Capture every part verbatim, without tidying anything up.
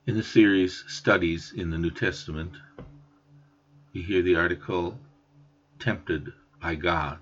In the series Studies in the New Testament, we hear the article Tempted by God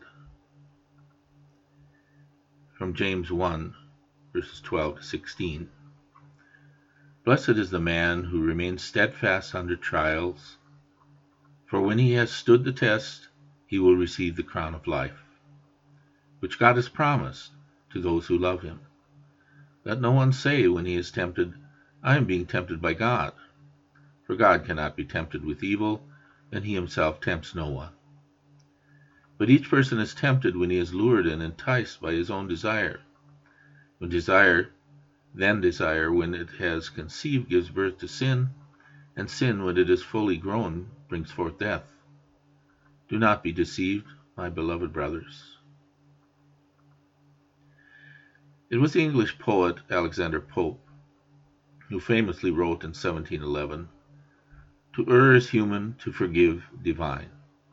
from James one, verses twelve to sixteen. Blessed is the man who remains steadfast under trials, for when he has stood the test, he will receive the crown of life, which God has promised to those who love him. Let no one say when he is tempted, I am being tempted by God. For God cannot be tempted with evil, and he himself tempts no one. But each person is tempted when he is lured and enticed by his own desire. When desire, then desire, when it has conceived, gives birth to sin, and sin, when it is fully grown, brings forth death. Do not be deceived, my beloved brothers. It was the English poet Alexander Pope who famously wrote in seventeen eleven, "To err is human, to forgive divine."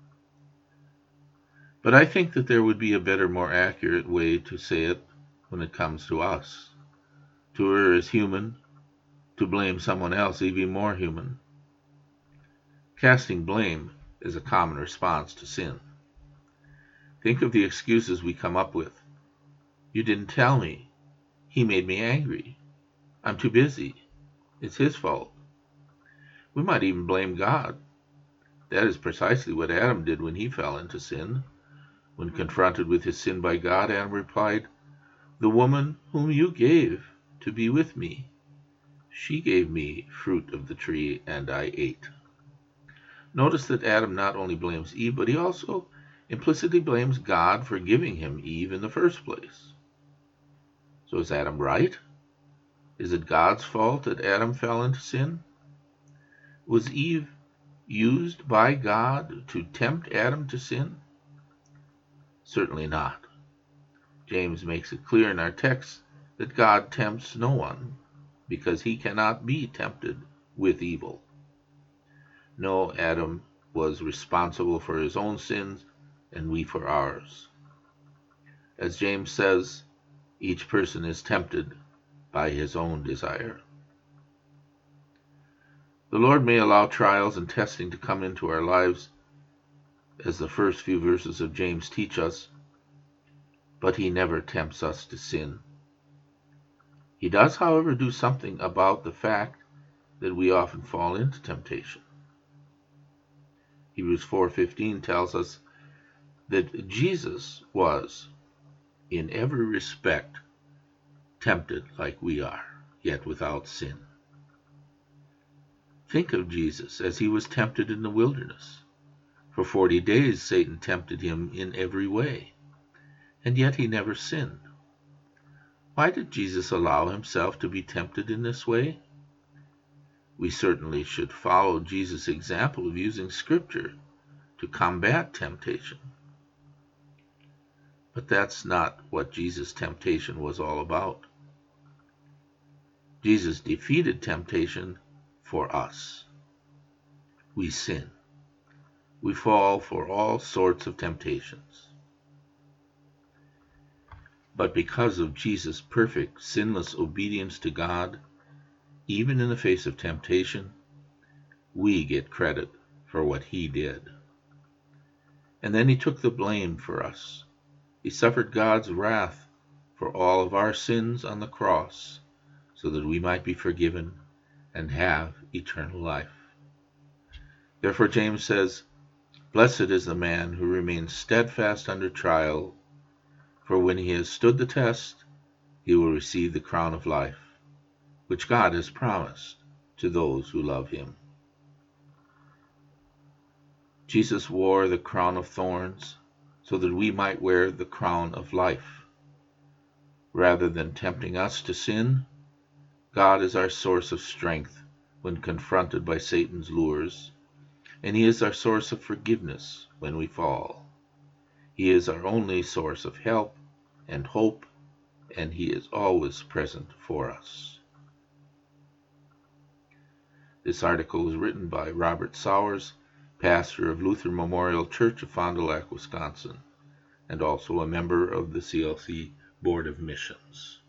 But I think that there would be a better, more accurate way to say it when it comes to us. To err is human, to blame someone else even more human. Casting blame is a common response to sin. Think of the excuses we come up with. You didn't tell me. He made me angry. I'm too busy. It's his fault. We might even blame God. That is precisely what Adam did when he fell into sin. When confronted with his sin by God, Adam replied, "The woman whom you gave to be with me, she gave me fruit of the tree, and I ate." Notice that Adam not only blames Eve, but he also implicitly blames God for giving him Eve in the first place. So is Adam right? Is it God's fault that Adam fell into sin? Was Eve used by God to tempt Adam to sin? Certainly not. James makes it clear in our text that God tempts no one, because he cannot be tempted with evil. No, Adam was responsible for his own sins, and we for ours. As James says, each person is tempted by his own desire. The Lord may allow trials and testing to come into our lives, as the first few verses of James teach us, but he never tempts us to sin. He does, however, do something about the fact that we often fall into temptation. Hebrews four fifteen tells us that Jesus was, in every respect, tempted like we are, yet without sin. Think of Jesus as he was tempted in the wilderness. For forty days Satan tempted him in every way, and yet he never sinned. Why did Jesus allow himself to be tempted in this way? We certainly should follow Jesus' example of using Scripture to combat temptation. But that's not what Jesus' temptation was all about. Jesus defeated temptation for us. We sin. We fall for all sorts of temptations. But because of Jesus' perfect, sinless obedience to God, even in the face of temptation, we get credit for what he did. And then he took the blame for us. He suffered God's wrath for all of our sins on the cross, so that we might be forgiven and have eternal life. Therefore James says, "Blessed is the man who remains steadfast under trial, for when he has stood the test, he will receive the crown of life, which God has promised to those who love him." Jesus wore the crown of thorns so that we might wear the crown of life. Rather than tempting us to sin, God is our source of strength when confronted by Satan's lures, and he is our source of forgiveness when we fall. He is our only source of help and hope, and he is always present for us. This article was written by Robert Sowers, pastor of Lutheran Memorial Church of Fond du Lac, Wisconsin, and also a member of the C L C Board of Missions.